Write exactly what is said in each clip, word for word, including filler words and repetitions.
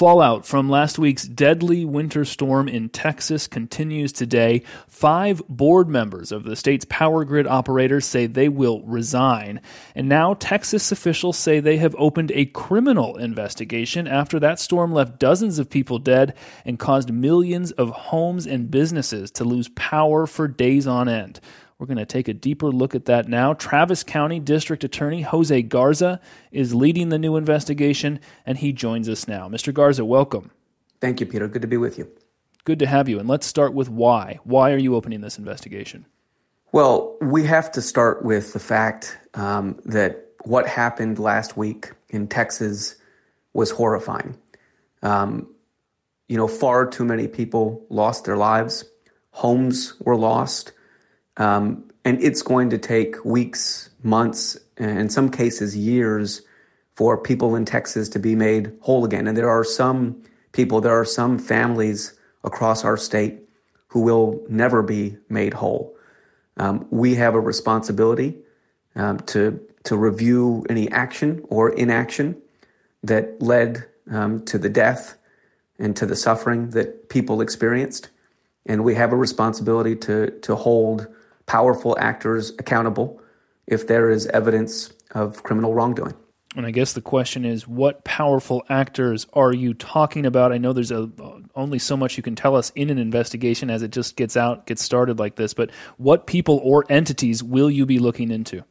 fallout from last week's deadly winter storm in Texas continues today. Five board members of the state's power grid operators say they will resign. And now Texas officials say they have opened a criminal investigation after that storm left dozens of people dead and caused millions of homes and businesses to lose power for days on end. We're going to take a deeper look at that now. Travis County District Attorney Jose Garza is leading the new investigation, and he joins us now. Mister Garza, welcome. Thank you, Peter. Good to be with you. Good to have you. And let's start with why. Why are you opening this investigation? Well, we have to start with the fact um, that what happened last week in Texas was horrifying. Um, you know, far too many people lost their lives. Homes were lost. Um, and it's going to take weeks, months, and in some cases years for people in Texas to be made whole again. And there are some people, there are some families across our state who will never be made whole. Um, we have a responsibility um, to to review any action or inaction that led um, to the death and to the suffering that people experienced. And we have a responsibility to to hold powerful actors accountable if there is evidence of criminal wrongdoing. And I guess the question is, what powerful actors are you talking about? I know there's a, only so much you can tell us in an investigation as it just gets out, gets started like this, but what people or entities will you be looking into?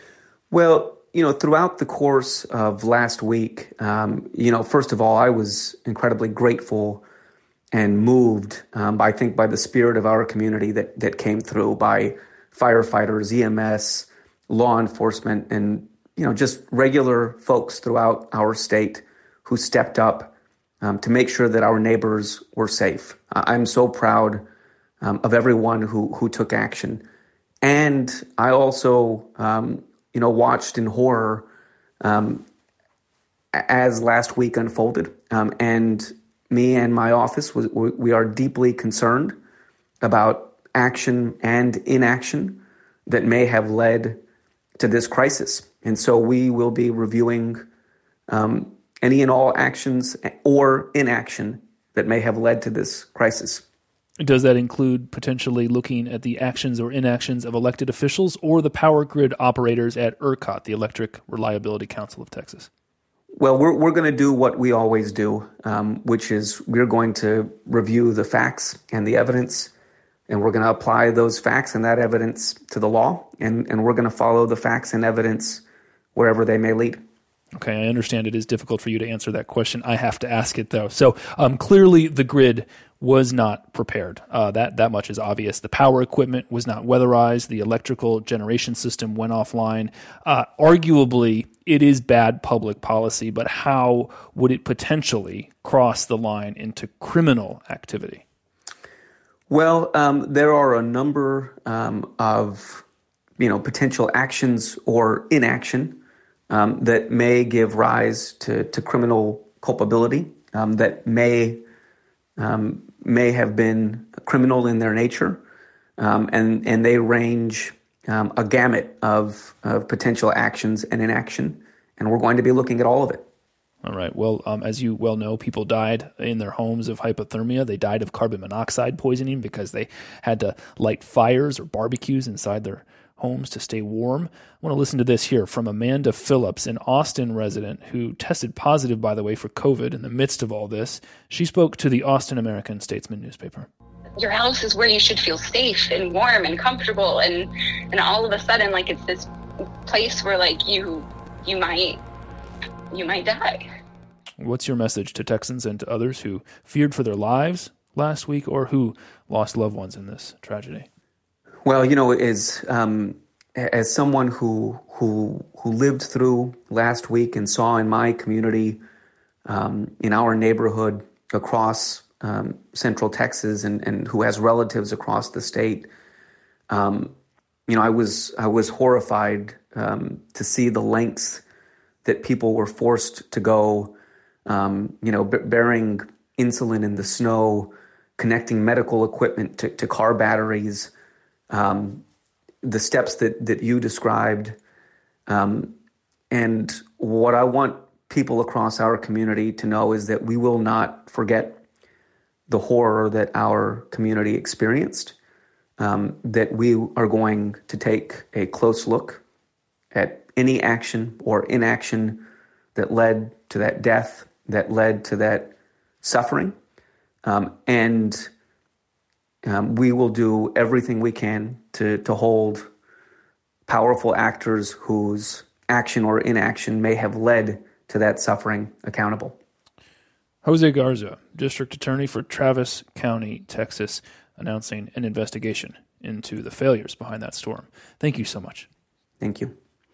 Well, you know, throughout the course of last week, um, you know, first of all, I was incredibly grateful and moved, um, by, I think, by the spirit of our community that that came through, by firefighters, E M S, law enforcement, and, you know, just regular folks throughout our state who stepped up um, to make sure that our neighbors were safe. I'm so proud um, of everyone who who took action. And I also, um, you know, watched in horror um, as last week unfolded. Um, and me and my office, we, we are deeply concerned about action and inaction that may have led to this crisis. And so we will be reviewing um, any and all actions or inaction that may have led to this crisis. Does that include potentially looking at the actions or inactions of elected officials or the power grid operators at ERCOT, the Electric Reliability Council of Texas? Well, we're we're going to do what we always do, um, which is we're going to review the facts and the evidence, and we're going to apply those facts and that evidence to the law, and, and we're going to follow the facts and evidence wherever they may lead. Okay, I understand it is difficult for you to answer that question. I have to ask it, though. So um, clearly the grid was not prepared. Uh, that, that much is obvious. The power equipment was not weatherized. The electrical generation system went offline. Uh, arguably, it is bad public policy, but how would it potentially cross the line into criminal activity? Well, um, there are a number um, of, you know, potential actions or inaction um, that may give rise to, to criminal culpability, um, that may um, may have been criminal in their nature, um, and and they range um, a gamut of of potential actions and inaction, and we're going to be looking at all of it. All right. Well, um, as you well know, people died in their homes of hypothermia. They died of carbon monoxide poisoning because they had to light fires or barbecues inside their homes to stay warm. I want to listen to this here from Amanda Phillips, an Austin resident who tested positive, by the way, for COVID in the midst of all this. She spoke to the Austin American-Statesman newspaper. Your house is where you should feel safe and warm and comfortable, and and all of a sudden, like, it's this place where, like, you you might you might die. What's your message to Texans and to others who feared for their lives last week or who lost loved ones in this tragedy? Well, you know, as um, as someone who who who lived through last week and saw in my community, um, in our neighborhood across um, Central Texas, and, and who has relatives across the state, um, you know, I was I was horrified um, to see the lengths that people were forced to go. Um, you know, b- bearing insulin in the snow, connecting medical equipment to, to car batteries. Um, the steps that, that you described. Um, and what I want people across our community to know is that we will not forget the horror that our community experienced, um, that we are going to take a close look at any action or inaction that led to that death, that led to that suffering, um, and um, we will do everything we can to, to hold powerful actors whose action or inaction may have led to that suffering accountable. Jose Garza, District Attorney for Travis County, Texas, announcing an investigation into the failures behind that storm. Thank you so much. Thank you.